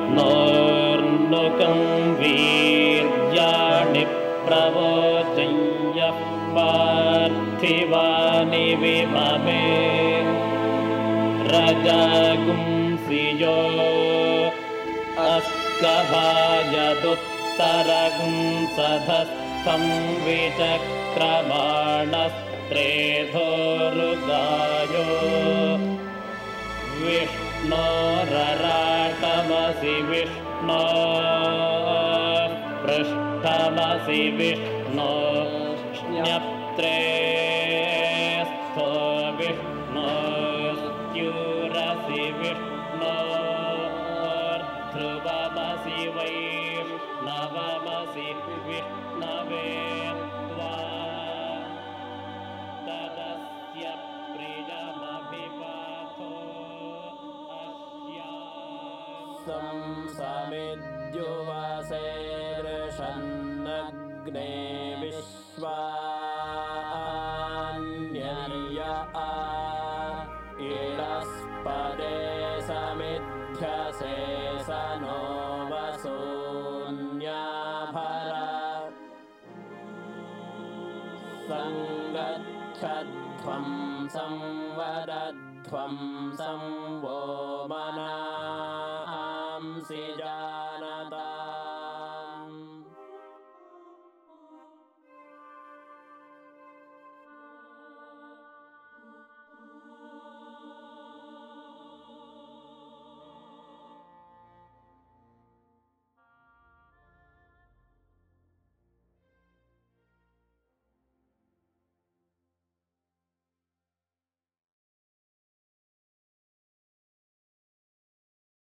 विष्णोर्नुकं वीर्याणि प्रवोचय्यः पार्थिवानि विममे रजगुंसि यो अस्कभायदुत्तरगुंसधस्थं विचक्रमाणस्त्रेधोरुगायो विष्णोरराटमसि विष्णो पृष्ठमसि विष्णो ज्ञप्त्रे स्थो विष्णोस्त्यूरसि विष्णो ध्रुवमसि वैष्णवमसि विष्णवे त्वा तदस्य प्रियमभिपातो समिद्युवसेर्षन्नग्ने विश्वान्यर्य इडस्पदे समिध्यसे स नो वसून्याभर सङ्गच्छध्वं संवदध्वं संवो मनांसि जा